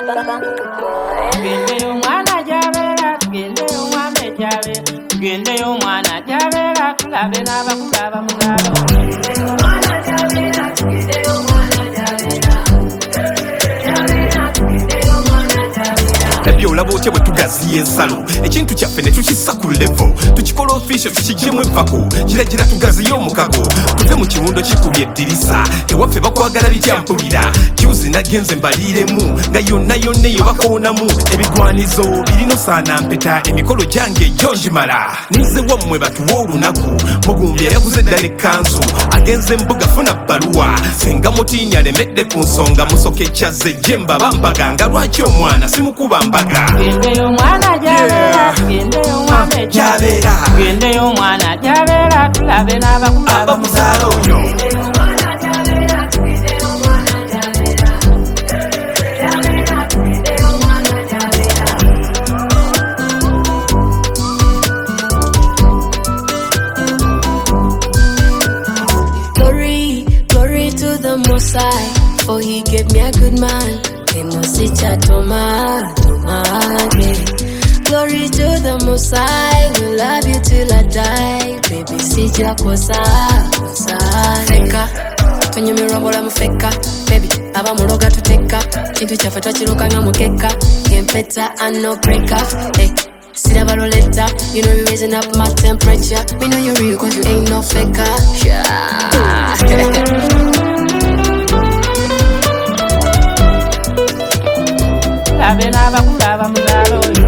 Gende umwana jabera, gende umwame jabe, gende umwana jabera, kulabe n'abakulaba mulaba. Gende umwana jabera, gende umwana jabera. Nabyo olaba otya bwe tugaziya ensalo ekintu kyaffe ne tukissa ku levo tukikola official tukiggyemu evako kiragira tugaziye omukago tuve mu kiwundo kikubye eddirisa ewaffe bakwagala bityampulira juzi nagenze mbaliiremu nga yonna yonna eyo bakoonamu ebigwanizo birino saana mpeta emikolo gyange egyo ngimala nize wammwe batuwa olunaku mugumbya yaguze eddala ekkanzu agenze mbuga funa bbaluwa senga mutiini alemedde ku nsonga musoka ekyaze gye mbaba mbaga lwaki omwana simukuba mbaga. Gende umwana jabera, gende umwame jabera, gende umwana jabera, kulabe n'abakulaba mulaba oyo. Glory to the Most High, for He gave me a good man. Glory to the Most High, will love you till I die. Baby, sija kosa. Feka, tunyumirwa mbola mufeka. Baby, aba muloga tuteka. Chintu chaffe twakiruka nga mukeka. Gempeta and no breaker. Hey, sida baloleta. You know you raising up my temperature. We know you're real cause you ain't no faker. Kulabe n'abakulaba mulaba oyo.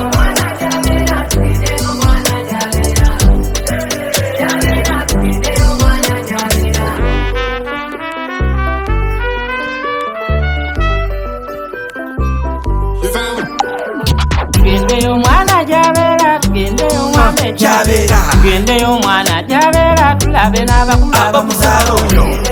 Gende umwana jabera, gende umwame jabera, gende umwana jabera, kulabe n'abakulaba mulaba oyo.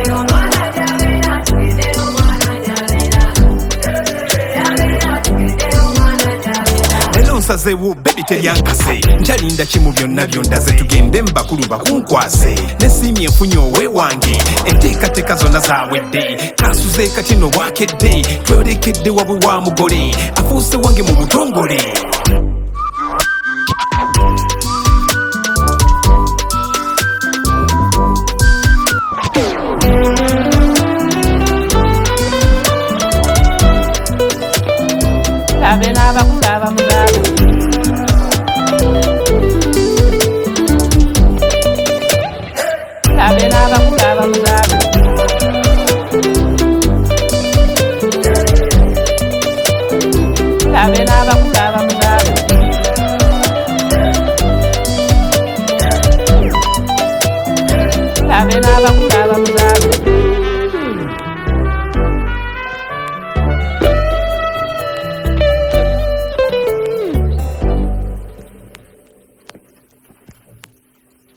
Nsazeewo bebi teryankase njalinda kimu byonna byondaze tugende mbakulu bakunkwase nesiimye enfunye owe wange enteekateeka zonna zaawedde kansuze katino bwakedde twerekedde wabwe wa mugole afuuse wange mu butongole. Kulabe n'abakulaba mulaba. Kulabe n'abakulaba mulaba. Kulabe n'abakulaba mulaba. Kulabe n'abakulaba.